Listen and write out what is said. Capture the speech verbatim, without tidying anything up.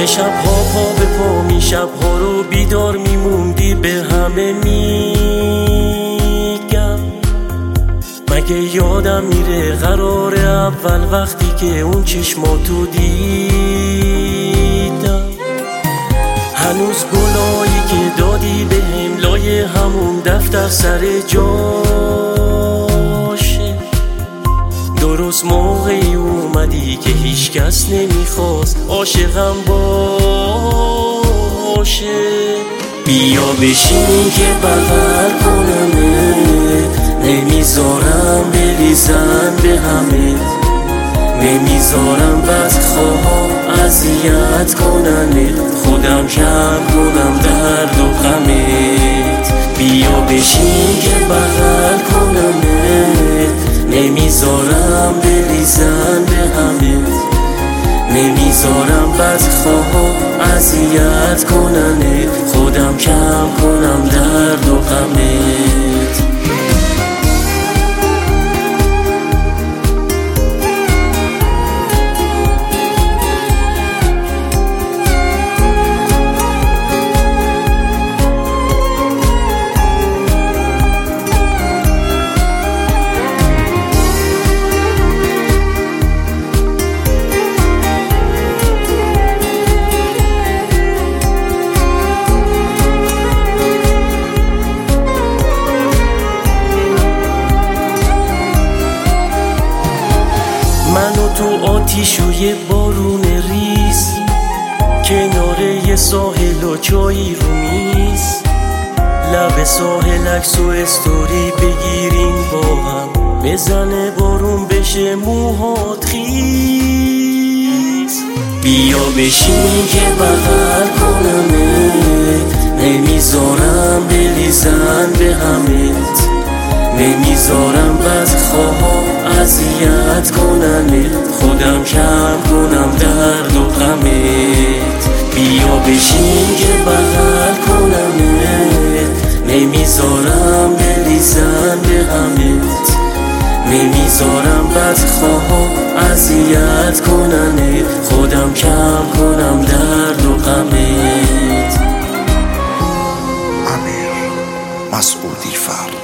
چه شبها پا به پا می شبها رو بیدار میموندی به همه میگم مگه یادم میره قرار اول وقتی که اون چشماتو دیدم هنوز گلایی که دادی به هم لای همون دفتر سر جاشه درست موقعی اومدی که هیچ کس نمیخواست عاشقم باشه بیا بشین که بغل کنمت نمیذارم بریزن به همه نمیذارم بدخواه اذیت کننت خودم کم کنم درد و غمت بیا بشین که بغل کنمت نمیذارم بریزن به همه نمیذارم بدخواه اذیت کننت خودم کم کنم درد و غمت منو تو آتیش و یه بارون ریز کنار یه ساحل و چایی رو میز لب ساحل عکس و استوری بگیریم با هم بزنه بارون بشه موهات خیز بیا بشین که بغل کنمت نمیذارم بریزن به همت نمیذارم بدخواه اذیت کننت خودم کم کنم درد و غمت بیا بشین که بغل کنمت نمیذارم بریزن به همت نمیذارم بدخواه اذیت کننت خودم کم کنم درد و غمت امیر مسعودی فر